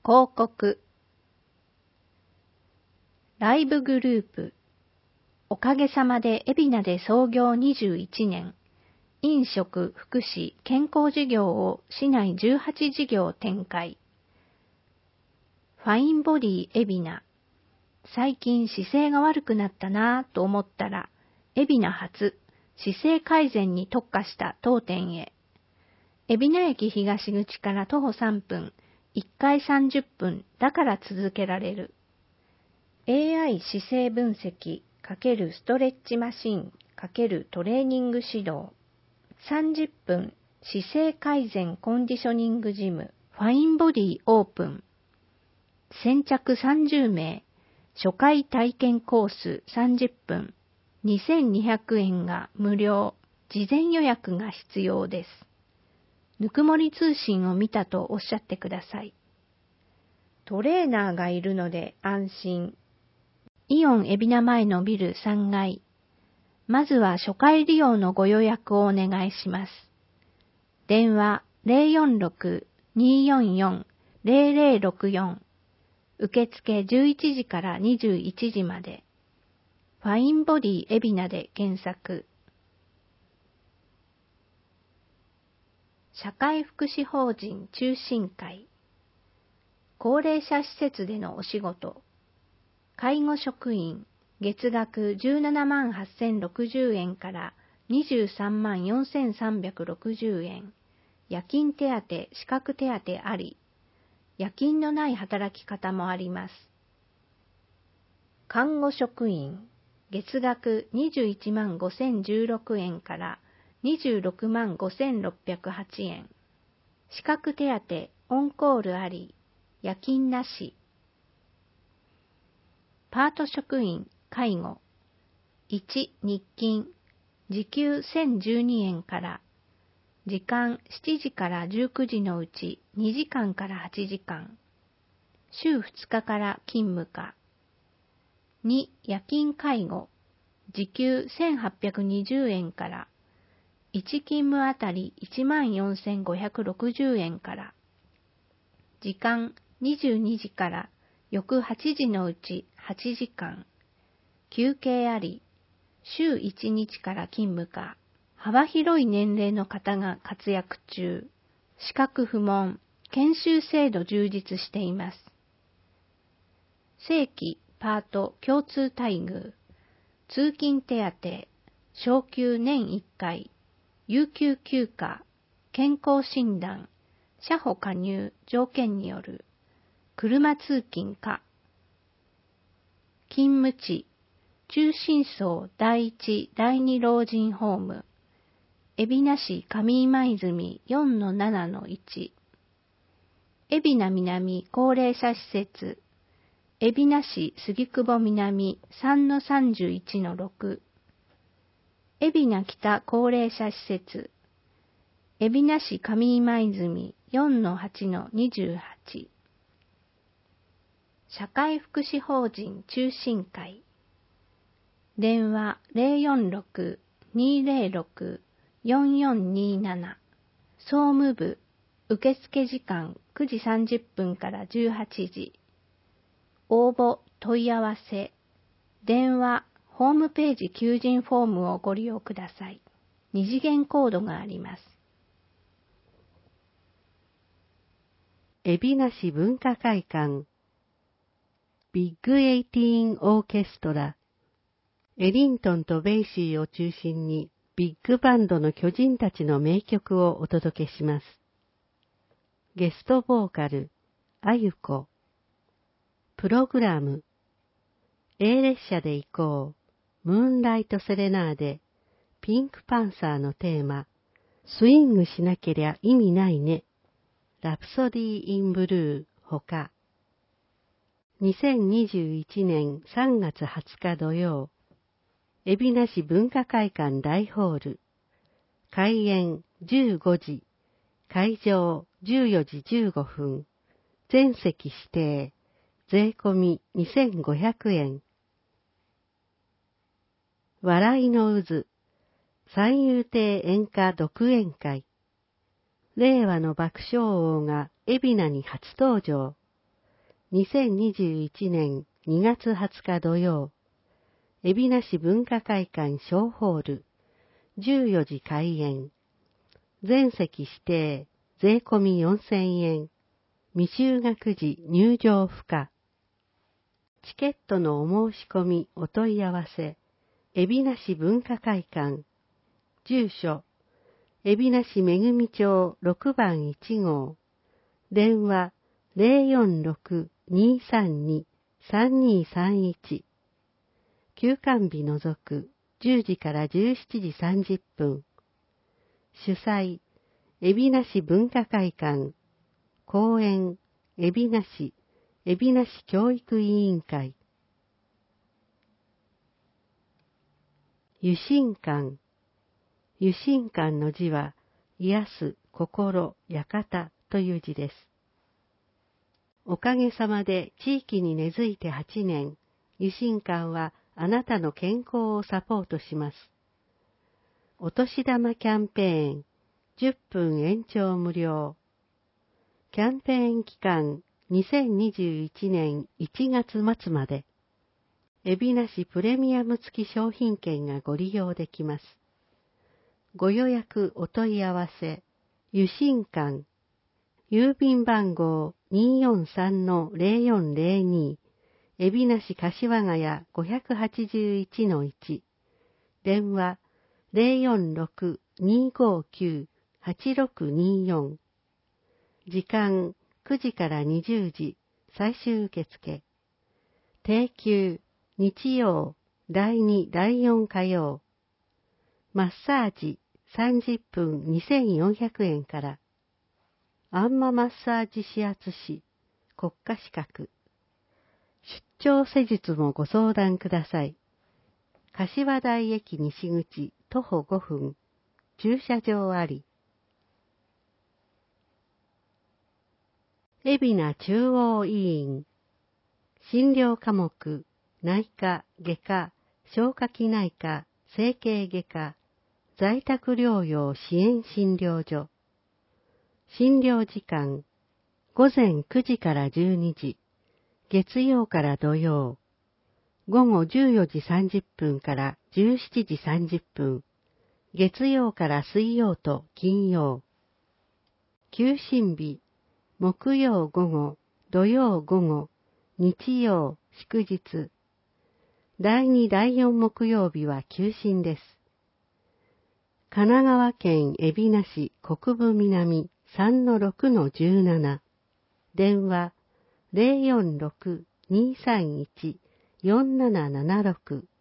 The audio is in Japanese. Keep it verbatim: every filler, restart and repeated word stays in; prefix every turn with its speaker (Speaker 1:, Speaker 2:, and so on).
Speaker 1: 広告。ライブグループ。おかげさまで海老名で創業にじゅういちねん。飲食、福祉、健康事業を市内じゅうはち事業展開。ファインボディ海老名。最近姿勢が悪くなったなぁと思ったら、海老名初、姿勢改善に特化した当店へ。海老名駅東口から徒歩さんぷん、いっかいさんじゅっぷんだから続けられる。エーアイ 姿勢分析×ストレッチマシン×トレーニング指導。さんじゅっぷん姿勢改善コンディショニングジムファインボディオープン。先着さんじゅうめい、初回体験コースさんじゅっぷん、にせんにひゃくえんが無料、事前予約が必要です。ぬくもり通信を見たとおっしゃってください。トレーナーがいるので安心。イオン海老名前のビルさんがい。まずは初回利用のご予約をお願いします。電話 ゼロよんろく にーよんよん ゼロゼロろくよん。受付じゅういちじからにじゅういちじまで。ファインボディ海老名で検索。社会福祉法人中心会。高齢者施設でのお仕事。介護職員、月額じゅうななまんはっせんろくじゅうえんからにじゅうさんまんよんせんさんびゃくろくじゅうえん。夜勤手当、資格手当あり。夜勤のない働き方もあります。看護職員、月額にじゅういちまんごせんじゅうろくえんからにじゅうろくまんごせんろっぴゃくはちえん。資格手当、オンコールあり、夜勤なし。パート職員、介護。いち日勤、時給せんじゅうにえんから、時間しちじからじゅうくじのうちにじかんからはちじかん。週ふつかから勤務か。に夜勤介護、時給せんはっぴゃくにじゅうえんから、いち勤務あたりいちまんよんせんごひゃくろくじゅうえんから、時間にじゅうにじから翌はちじのうちはちじかん、休憩あり、週いちにちから勤務か、幅広い年齢の方が活躍中、資格不問、研修制度充実しています。正規、パート、共通待遇、通勤手当、昇給年いっかい、有給休暇、健康診断、車保加入条件による、車通勤か。勤務地、中心層第一、第二老人ホーム、海老名市上今泉 よんのななのいち、海老名南高齢者施設、海老名市杉久保南 さんのさんじゅういちのろく、海老名北高齢者施設、海老名市上今泉 よんのはちのにじゅうはち、社会福祉法人中心会。電話 ゼロよんろく にーゼロろく よんよんにーなな。総務部、受付時間くじさんじゅっぷんからじゅうはちじ。応募、問い合わせ、電話、ホームページ求人フォームをご利用ください。二次元コードがあります。
Speaker 2: 海老名市文化会館。ビッグエイティーンオーケストラ。エリントンとベイシーを中心にビッグバンドの巨人たちの名曲をお届けします。ゲストボーカル、あゆこ。プログラム、A 列車で行こう、ムーンライトセレナーデ、ピンクパンサーのテーマ、スイングしなけりゃ意味ないね、ラプソディー・イン・ブルー、ほか。にせんにじゅういちねんさんがつはつか土曜、海老名市文化会館大ホール。開演じゅうごじ、会場じゅうよじじゅうごふん。全席指定、税込みにせんごひゃくえん。笑いの渦、三遊亭演歌独演会。令和の爆笑王が海老名に初登場。 にせんにじゅういちねんにがつはつか土曜、海老名市文化会館小ホール、じゅうよじ開演。全席指定、税込みよんせんえん。未就学時入場不可。チケットのお申し込みお問い合わせ、海老名市文化会館。住所、海老名市めぐみ町ろくばんいちごう。電話 ゼロよんろく にーさんに さんにーさんいち。休館日除くじゅうじからじゅうしちじさんじゅっぷん。主催、海老名市文化会館。公演、海老名市、海老名市教育委員会。湯心館。湯心館の字は、癒す、心、館という字です。おかげさまで地域に根付いてはちねん、湯心館はあなたの健康をサポートします。お年玉キャンペーン、じゅっぷん延長無料。キャンペーン期間にせんにじゅういちねんいちがつまつまで。海老名市プレミアム付き商品券がご利用できます。ご予約お問い合わせ、湯心館、郵便番号 にーよんさんのゼロよんゼロに、海老名市柏ヶ谷 ごはちいちのいち、電話 ゼロよんろく にーごーきゅう はちろくにーよん。時間くじからにじゅうじ、最終受付。定休、日曜、だいに、だいよん火曜。マッサージ、さんじゅっぷんにせんよんひゃくえんから。あんまマッサージ指圧師、国家資格。出張施術もご相談ください。柏台駅西口、徒歩ごふん。駐車場あり。海老名中央医院。診療科目、内科、外科、消化器内科、整形外科、在宅療養支援診療所。診療時間、ごぜんくじからじゅうにじ、月曜から土曜。午後じゅうよじさんじゅっぷんからじゅうしちじさんじゅっぷん、月曜から水曜と金曜。休診日、木曜午後、土曜午後、日曜、祝日。だいに、だいよん木曜日は休診です。神奈川県海老名市国分南 さんのろくのじゅうなな。電話 ゼロよんろく にーさんいち よんななななろく。